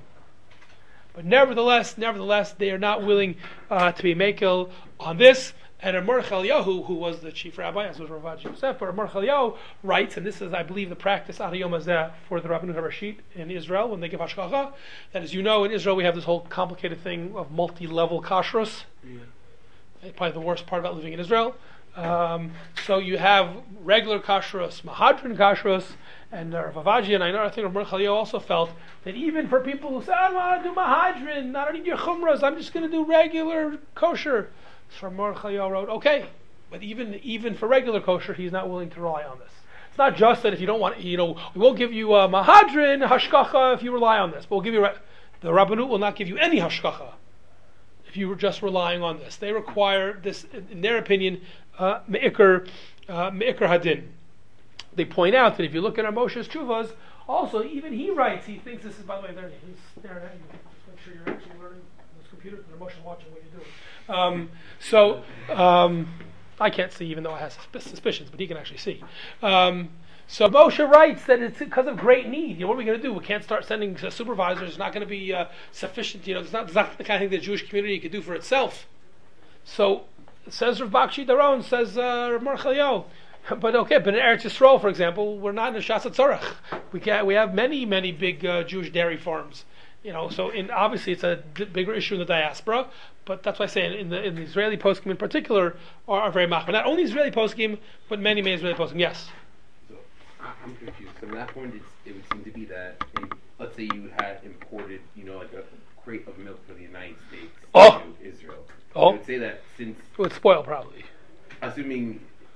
But nevertheless, nevertheless, they are not willing uh, to be mekil on this. And Rav Mor Chaliyahu, who was the chief rabbi, as was Rav Avadia Yosef, but Rav Mor Chaliyahu writes, and this is, I believe, the practice ad hayom hazeh for the Rabbanut HaRashit in Israel when they give hashgacha. That, as you know, in Israel we have this whole complicated thing of multi-level kashrus. Yeah. Probably the worst part about living in Israel. Um, so you have regular kashrus, mahadrin kashrus, and uh, Rav Avadia, and I know I think Rav Mor Chaliyahu also felt that even for people who say, I don't want to do mahadrin, I don't need your chumras, I'm just going to do regular kosher. So Rav Mor Chaliyahu wrote, okay, but even even for regular kosher, he's not willing to rely on this. It's not just that if you don't want, you know, we will give you a mahadrin hashkacha if you rely on this, but we'll give you, the Rabbanut will not give you any hashkacha if you were just relying on this. They require this, in their opinion, uh, me'ikr, uh, me'ikr hadin. They point out that if you look at our Moshe's Tshuvas, also, even he writes, he thinks this is, by the way, there, he's staring at you. Just make sure you're actually learning on this computer, because Moshe's watching what you're doing. Um, so, um, I can't see, even though I have suspicions, but he can actually see. Um, so Moshe writes that it's because of great need. You know, what are we going to do? We can't start sending uh, supervisors. It's not going to be uh, sufficient. You know, it's not, it's not the kind of thing the Jewish community can do for itself. So, says Rav Bakshi Daron, says uh, Rav Mor Chaliyahu. But okay, but in Eretz Yisrael, for example, we're not in a Shas Tzorach. We can, we have many, many big uh, Jewish dairy farms. You know, so in, obviously it's a d- bigger issue in the diaspora. But that's why I say in the in the Israeli poskim in particular are, are very machmir. Not only Israeli poskim, but many, many Israeli poskim. Yes. So I'm confused. So from that point, it's, it would seem to be that, if, let's say you had imported, you know, like a crate of milk from the United States oh. to Israel. Oh. I would say that since it would spoil probably. Assuming.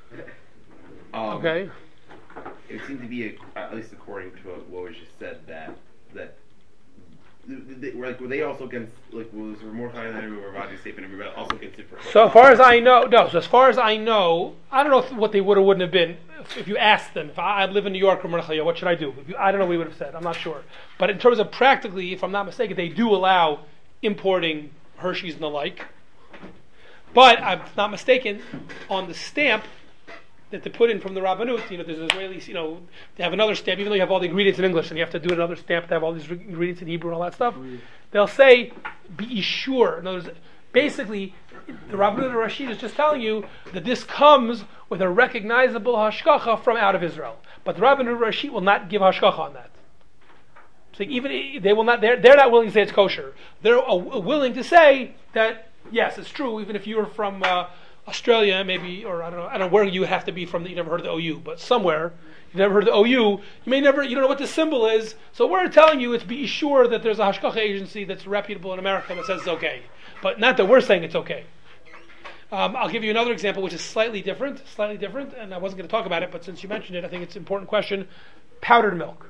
Um, okay. It seemed to be, a, at least according to what was just said, that that they, like were they also against, like was there more high than everybody safe and everybody also against it for? So as far as I know, no. So as far as I know, I don't know if, what they would or wouldn't have been if, if you asked them. If I, I live in New York or Merchaya, what should I do? If you, I don't know what we would have said. I'm not sure. But in terms of practically, if I'm not mistaken, they do allow importing Hershey's and the like. But I'm not mistaken, on the stamp that they put in from the Rabbanut, you know, there's Israelis, you know, they have another stamp, even though you have all the ingredients in English, and you have to do another stamp to have all these re- ingredients in Hebrew and all that stuff. Mm. They'll say, be sure. In other words, basically, the Rabbanut HaRashit is just telling you that this comes with a recognizable hashkacha from out of Israel. But the Rabbanut HaRashit will not give hashkacha on that. So even they will not, they're, they're not willing to say it's kosher. They're uh, willing to say that, yes, it's true, even if you're from uh, Australia, maybe, or I don't know, I don't know where you would have to be from. That you never heard of the O U, but somewhere you never heard of the O U. You may never, you don't know what the symbol is. So we're telling you, it's be sure that there's a hashkacha agency that's reputable in America that says it's okay, but not that we're saying it's okay. Um, I'll give you another example, which is slightly different, slightly different, and I wasn't going to talk about it, but since you mentioned it, I think it's an important question. Powdered milk.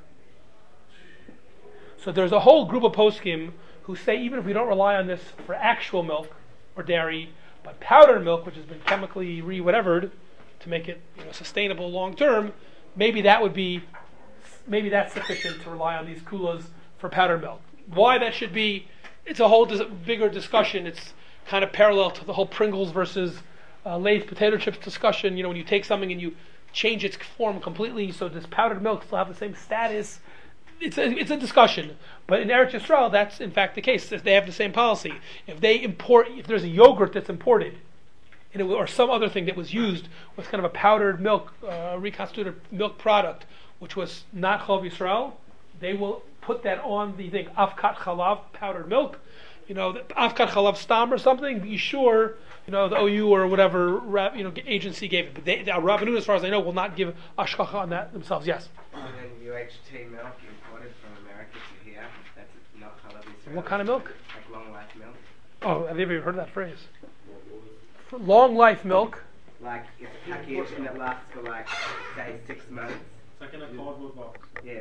So there's a whole group of poskim who say even if we don't rely on this for actual milk or dairy, but powdered milk, which has been chemically re-whatevered to make it, you know, sustainable long term, maybe that would be, maybe that's sufficient to rely on these kulas for powdered milk. Why that should be, it's a whole dis- bigger discussion. It's kind of parallel to the whole Pringles versus uh, Lay's potato chips discussion. You know, when you take something and you change its form completely, so does powdered milk still have the same status? it's a, it's a discussion. But in Eretz Yisrael, that's in fact the case. They have the same policy. If they import, if there's a yogurt that's imported, and it, or some other thing that was used with kind of a powdered milk, uh, reconstituted milk product, which was not Chalav Yisrael, they will put that on the thing, Avkat Chalav, powdered milk. You know, the Avkat Chalav Stam or something. Be sure, you know, the O U or whatever you know agency gave it. But they, the Rabbanut, as far as I know, will not give ashkacha on that themselves. Yes. And then U H T milk imported from America to here. That's not Chalav Yisrael. What kind of milk? Like long life milk. Oh, have you ever heard that phrase? For long life milk. Like it's a package and it lasts for like say six months. It's like in a cardboard box. Yeah.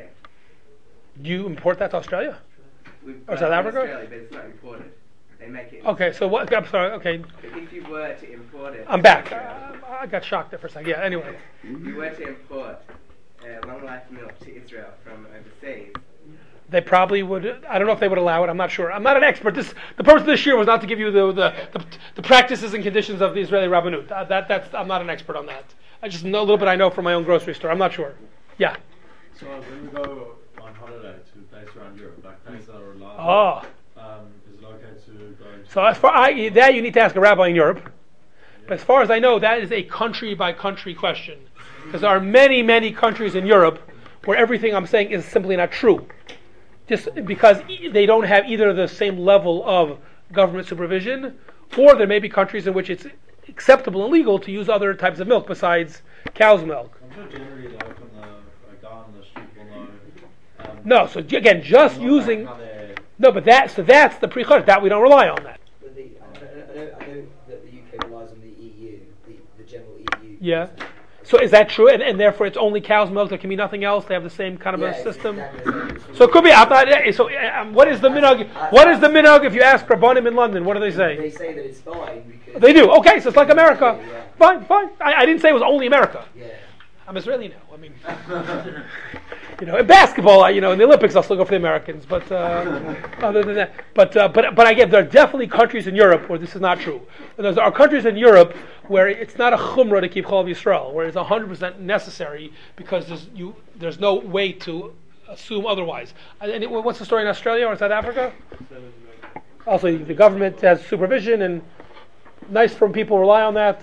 Do you import that to Australia? We've Or got South it in Africa? Australia, but it's not imported. They make it. in Okay, so what? I'm sorry. Okay, But if you were to import it, I'm back. Uh, I got shocked there for a second. Yeah. Anyway. if you were to import uh, long life milk to Israel from overseas, They probably would. I don't know if they would allow it. I'm not sure. I'm not an expert. This the purpose of this year was not to give you the the, the, the practices and conditions of the Israeli Rabbanut. Uh, that that's I'm not an expert on that. I just know a little bit. I know from my own grocery store. I'm not sure. Yeah. So when we go on holiday to places around Europe, like places that are reliable, Oh. um, is it okay to go into... So as far I that you need to ask a rabbi in Europe. But as far as I know, that is a country by country question, because there are many many countries in Europe where everything I'm saying is simply not true. Just because e- they don't have either the same level of government supervision, or there may be countries in which it's acceptable and legal to use other types of milk besides cow's milk. I'm sure generally like on the, a guy on the street will know... Um, No, so j- again, just not using like how they're- no, but that so that's the pre-chut. That we don't rely on that. But the, I, know, I, know, I know that the U K relies on the E U, the, the general E U. Yeah. So is that true? And, and therefore, it's only cow's milk. There can be nothing else. They have the same kind of Yeah, a it's system. exactly the same. So it could be. I'm not, so um, what is the minhag? What is the minhag? If you ask Rabbanim in London, what do they say? They say that it's fine because... They do. Okay, so it's like America. Yeah. Fine, fine. I, I didn't say it was only America. Yeah. I'm Israeli now. I mean, you know, in basketball, I- you know, in the Olympics, I'll still go for the Americans. But uh, other than that, but uh, but but again, there are definitely countries in Europe where this is not true. And there are countries in Europe where it's not a chumrah to keep Chalav Yisrael, where it's one hundred percent necessary because there's you there's no way to assume otherwise. And and it- what's the story in Australia or South Africa? Also, the government has supervision, and nice from people rely on that.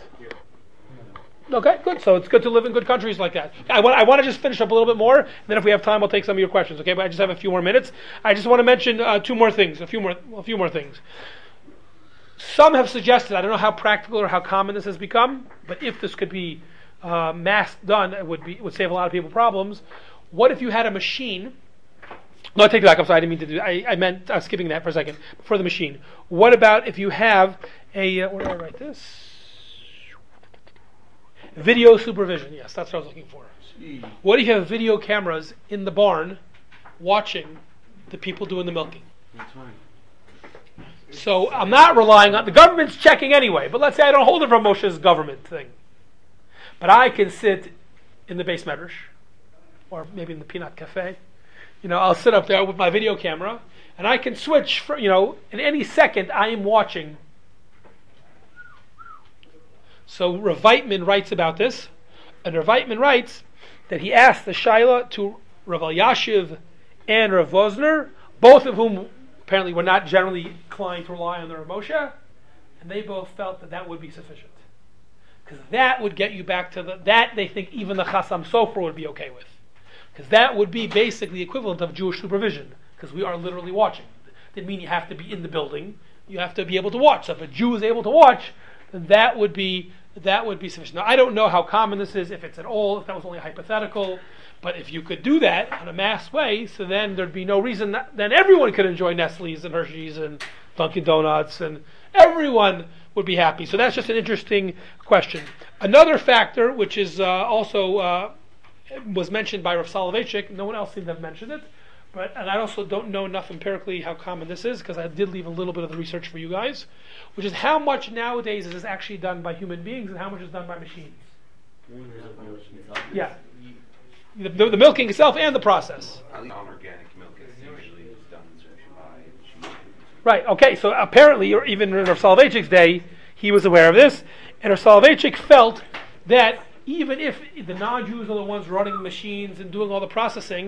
Okay, good. So it's good to live in good countries like that. I want, I want to just finish up a little bit more, and then if we have time, I'll take some of your questions. Okay, but I just have a few more minutes. I just want to mention uh, two more things, a few more, a few more things. Some have suggested, I don't know how practical or how common this has become, but if this could be uh, mass done, it would be it would save a lot of people problems. What if you had a machine? No, I take it back. I'm sorry, I didn't mean to do. I, I meant I was skipping that for a second. For the machine, what about if you have a? Uh, where do I write this? Video supervision. Yes, that's what I was looking for. What if you have video cameras in the barn watching the people doing the milking? That's fine. So I'm not relying on the government's checking anyway. But let's say I don't hold it from Moshe's government thing, but I can sit in the base medrash, or maybe in the peanut cafe. You know, I'll sit up there with my video camera, and I can switch. For, you know, in any second, I am watching. So Rav Weitman writes about this, and Rav Weitman writes that he asked the Shaila to Rav Elyashiv and Rav Vosner, both of whom apparently were not generally inclined to rely on the Rav Moshe, and they both felt that that would be sufficient. Because that would get you back to the, that they think even the Chasam Sofer would be okay with. Because that would be basically equivalent of Jewish supervision, because we are literally watching. It didn't mean you have to be in the building, you have to be able to watch. So if a Jew is able to watch, then that would be that would be sufficient. Now I don't know how common this is, if it's at all, if that was only hypothetical, but if you could do that in a mass way, so then there'd be no reason that, then everyone could enjoy Nestle's and Hershey's and Dunkin' Donuts, and everyone would be happy. So that's just an interesting question. Another factor, which is uh, also uh, was mentioned by Rav Soloveitchik, no one else seemed to have mentioned it, but and I also don't know enough empirically how common this is, because I did leave a little bit of the research for you guys, which is how much nowadays is this actually done by human beings and how much is done by machines. Yeah. The, the, the milking itself and the process. Non-organic milk is usually done by machine. Right, okay, so apparently, or even in Rav Soloveitchik's day, he was aware of this, and Rav Soloveitchik felt that even if the non-Jews are the ones running the machines and doing all the processing,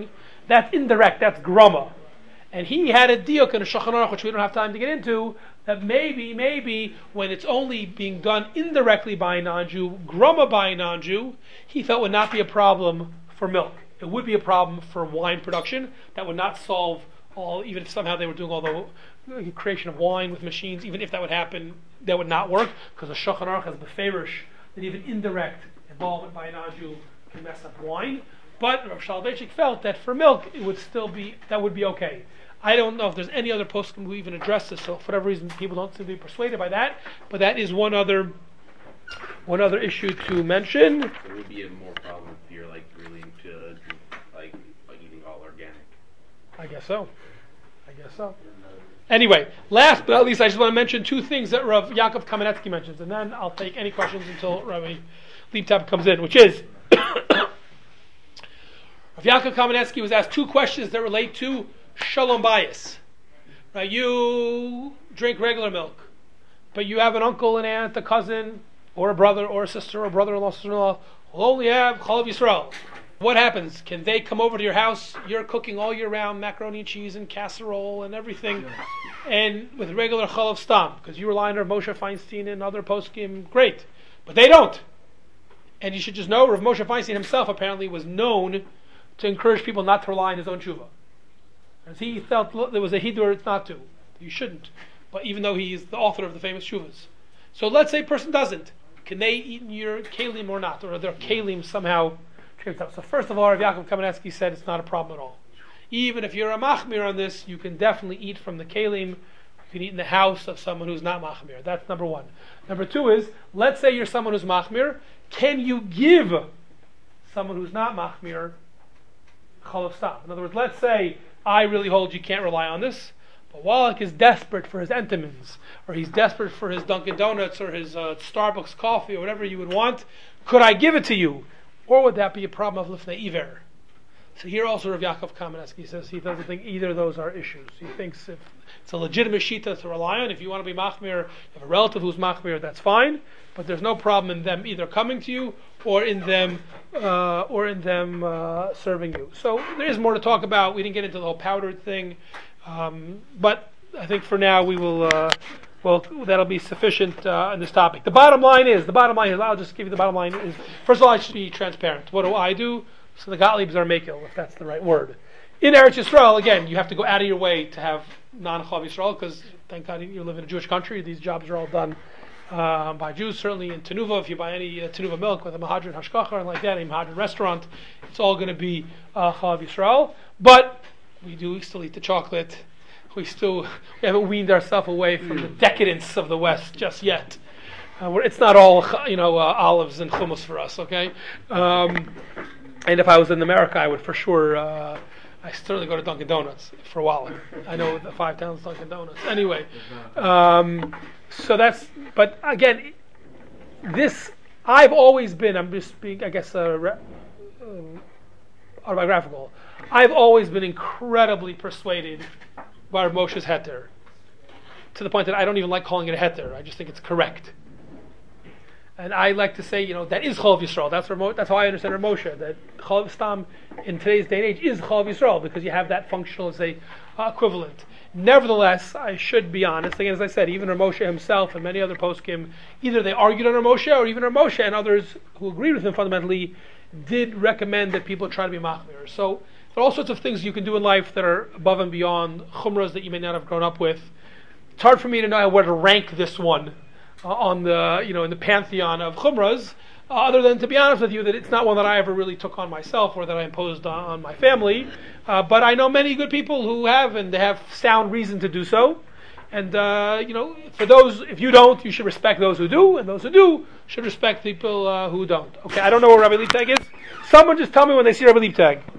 That's indirect. That's groma. And he had a diuk in a Shulchan Aruch, which we don't have time to get into, that maybe, maybe, when it's only being done indirectly by a non-Jew, groma by a non-Jew, he felt would not be a problem for milk. It would be a problem for wine production. That would not solve all, even if somehow they were doing all the creation of wine with machines, even if that would happen, that would not work, because the Shulchan Aruch has the favorish that even indirect involvement by a non-Jew can mess up wine. But Rav Soloveitchik felt that for milk, it would still be, that would be okay. I don't know if there's any other poskim who even address this, so for whatever reason people don't seem to be persuaded by that, but that is one other one other issue to mention. There would be a more problem if you're like really into like, like eating all organic. I guess so. I guess so. Anyway, last but not least, I just want to mention two things that Rav Yaakov Kamenetsky mentions, and then I'll take any questions until Rabbi Liebtab comes in, which is Rav Yaakov Kamenetsky was asked two questions that relate to Shalom Bayis. Right, you drink regular milk, but you have an uncle, an aunt, a cousin, or a brother, or a sister, or a brother-in-law, sister-in-law who only have Chalav Yisrael. What happens? Can they come over to your house? You're cooking all year round macaroni and cheese and casserole and everything, and with regular Chalav Stam, because you rely on Rav Moshe Feinstein and other poskim, great, but they don't. And you should just know, Rav Moshe Feinstein himself apparently was known to encourage people not to rely on his own tshuva. As he felt there was a hidur it's not to. You shouldn't. But even though he is the author of the famous shuvas. So let's say a person doesn't. Can they eat in your kalim or not? Or are their kalim somehow tripped up? So first of all, Rav Yaakov Kamenetsky said it's not a problem at all. Even if you're a machmir on this, you can definitely eat from the kalim. You can eat in the house of someone who's not machmir. That's number one. Number two is, let's say you're someone who's machmir. Can you give someone who's not machmir chalav stam? In other words, let's say I really hold you can't rely on this, but Wallach is desperate for his Entenmann's, or he's desperate for his Dunkin' Donuts, or his uh, Starbucks coffee, or whatever you would want. Could I give it to you? Or would that be a problem of Lifnei Iver? So here also Rav Yaakov Kamenetsky says he doesn't think either of those are issues. He thinks if it's a legitimate shita to rely on, if you want to be machmir, you have a relative who's machmir, that's fine, but there's no problem in them either coming to you or in them uh, or in them uh, serving you. So there is more to talk about. We didn't get into the whole powdered thing, um, but I think for now we will. Uh, well, that'll be sufficient uh, on this topic. The bottom line is the bottom line is I'll just give you the bottom line is first of all I should be transparent. What do I do? So the Gottliebs are mekil, if that's the right word. In Eretz Yisrael, again, you have to go out of your way to have non-Chalav Yisrael, because thank God you live in a Jewish country. These jobs are all done uh, by Jews. Certainly in Tenuva, if you buy any uh, Tenuva milk with a Mahadran Hashkacha and like that, a Mahadran restaurant, it's all going to be uh, Chalav Yisrael. But we do still eat the chocolate. We still we haven't weaned ourselves away from the decadence of the West just yet. Uh, where it's not all you know uh, olives and hummus for us, okay? Um, And if I was in America, I would for sure, uh, I certainly go to Dunkin' Donuts for a while. I know the five towns Dunkin' Donuts. Anyway, um, so that's, but again, this, I've always been, I'm just being, I guess, uh, re, uh, autobiographical. I've always been incredibly persuaded by Moshe's heter, to the point that I don't even like calling it a heter. I just think it's correct. And I like to say, you know, that is Chalav Yisrael. That's Ramo- that's how I understand Rav Moshe. That Chalav Stam in today's day and age is Chalav Yisrael because you have that functional, say, uh, equivalent. Nevertheless, I should be honest. Again, as I said, even Rav Moshe himself and many other poskim, either they argued on Rav Moshe or even Rav Moshe and others who agreed with him fundamentally did recommend that people try to be machmir. So there are all sorts of things you can do in life that are above and beyond chumras that you may not have grown up with. It's hard for me to know where to rank this one. Uh, on the you know in the pantheon of chumras, uh, other than to be honest with you that it's not one that I ever really took on myself or that I imposed on, on my family. Uh, but I know many good people who have, and they have sound reason to do so. And uh, you know, for those, if you don't, you should respect those who do, and those who do should respect people uh, who don't. Okay, I don't know where Rabbi Liebtag is. Someone just tell me when they see Rabbi Liebtag.